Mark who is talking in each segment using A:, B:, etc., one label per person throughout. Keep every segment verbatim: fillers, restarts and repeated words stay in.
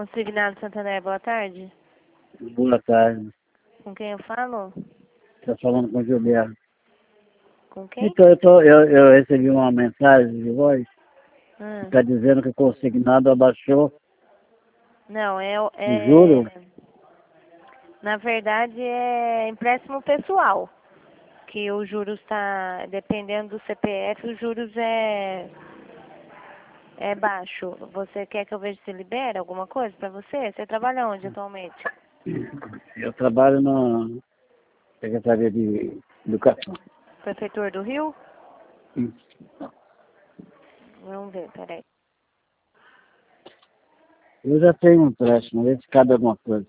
A: Consignado Santander, boa tarde.
B: Boa tarde.
A: Com quem eu falo?
B: Estou falando com o Gilberto.
A: Com quem?
B: Então, eu, tô, eu, eu recebi uma mensagem de voz
A: Hum.
B: que está dizendo que o consignado abaixou
A: Não, é,
B: o
A: é...
B: juro.
A: Na verdade, é empréstimo pessoal. Que os juros está... Dependendo do C P F, os juros é... É baixo. Você quer que eu veja se libera alguma coisa para você? Você trabalha onde atualmente?
B: Eu trabalho na Secretaria de Educação.
A: Prefeitura do Rio? Vamos ver, peraí.
B: Eu já tenho um empréstimo, vê se cabe alguma coisa.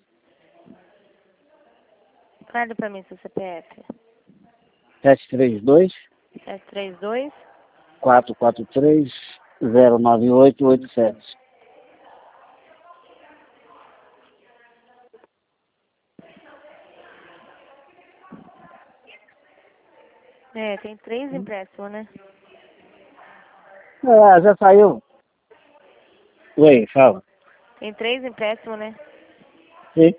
A: Fale para mim seu C P F.
B: sete três dois,
A: sete três dois.
B: quatro quatro três, zero nove oito oito sete.
A: É, tem três empréstimos, né?
B: Ah, já saiu. Oi, fala.
A: Tem três empréstimos, né?
B: Sim.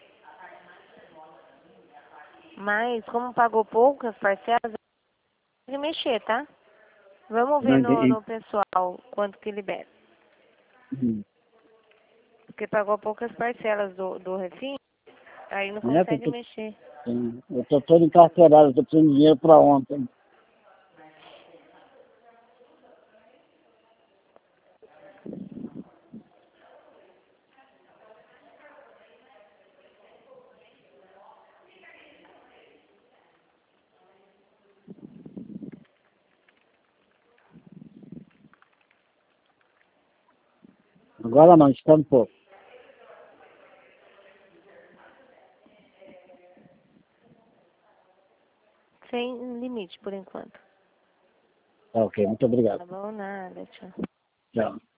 A: Mas, como pagou poucas parcelas, tem que mexer, tá? Vamos
B: Não
A: ver no,
B: entendi.
A: no pessoal quanto que libera.
B: Hum.
A: Porque pagou poucas parcelas do, do refim, aí não
B: É, eu
A: consegue
B: tô,
A: mexer.
B: eu estou todo encarcerado, estou precisando de dinheiro para ontem. Agora não, está um pouco.
A: Sem limite, por enquanto.
B: Tá ok, muito obrigado.
A: Tá bom? Nada, tchau.
B: Tchau.